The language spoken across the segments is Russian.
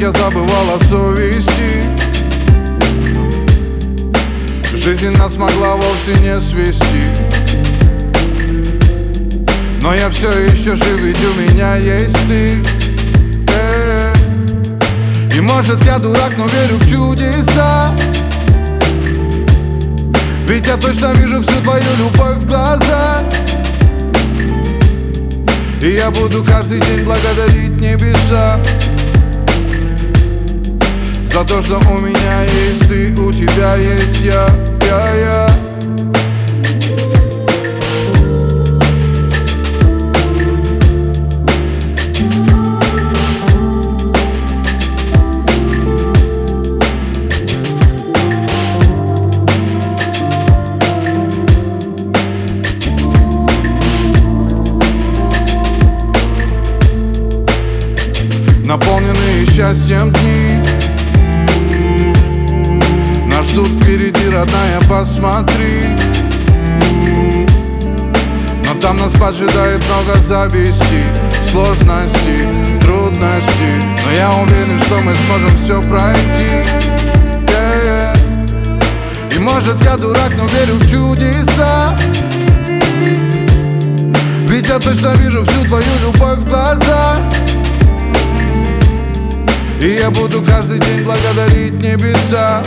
я забывал о совести. Жизнь нас могла вовсе не свести, но я все еще жив, ведь у меня есть ты. И может я дурак, но верю в чудеса, ведь я точно вижу всю твою любовь в глазах. И я буду каждый день благодарить небеса за то, что у меня есть ты, у тебя есть я. Наполненные счастьем дни нас ждут впереди, родная, посмотри. Но там нас поджидает много зависти, сложностей, трудностей. Но я уверен, что мы сможем все пройти. И может я дурак, но верю в чудеса, ведь я точно вижу всю твою любовь в глазах. И я буду каждый день благодарить небеса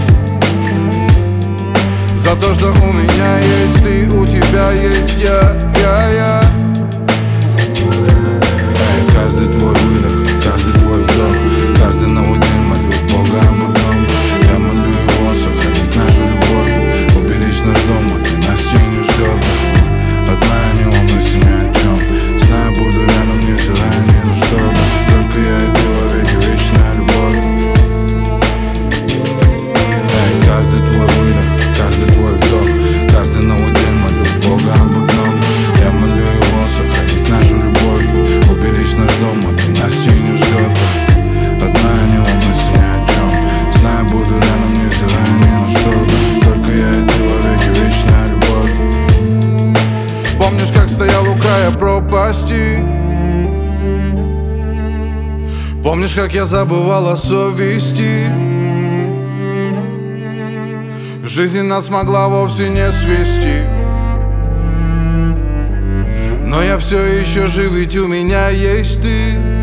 за то, что у меня есть ты, у тебя есть я. Каждый твой выдох, каждый твой вдох, каждый новый день молю Бога об одном. Я молю его сохранить нашу любовь, уберечь наш дом от ненастья и взлета. Одна, не волнуйся ни о чем, знаю, буду рядом, не желая ни на что-то. Только я и ты во веки, вечная любовь. Каждый твой выдох, каждый твой вдох, каждый новый день молю Бога об одном. Я молю его сохранить нашу любовь, уберечь наш дом от ненастья и взлета. Одна, не волнуйся ни о чем, знаю, буду рядом, не желая ни на что-то. Только я и ты во веки, вечная любовь. Помнишь, как стоял у края пропасти? Помнишь, как я забывал о совести? Жизнь нас могла вовсе не свести, но я все еще жив, ведь у меня есть ты.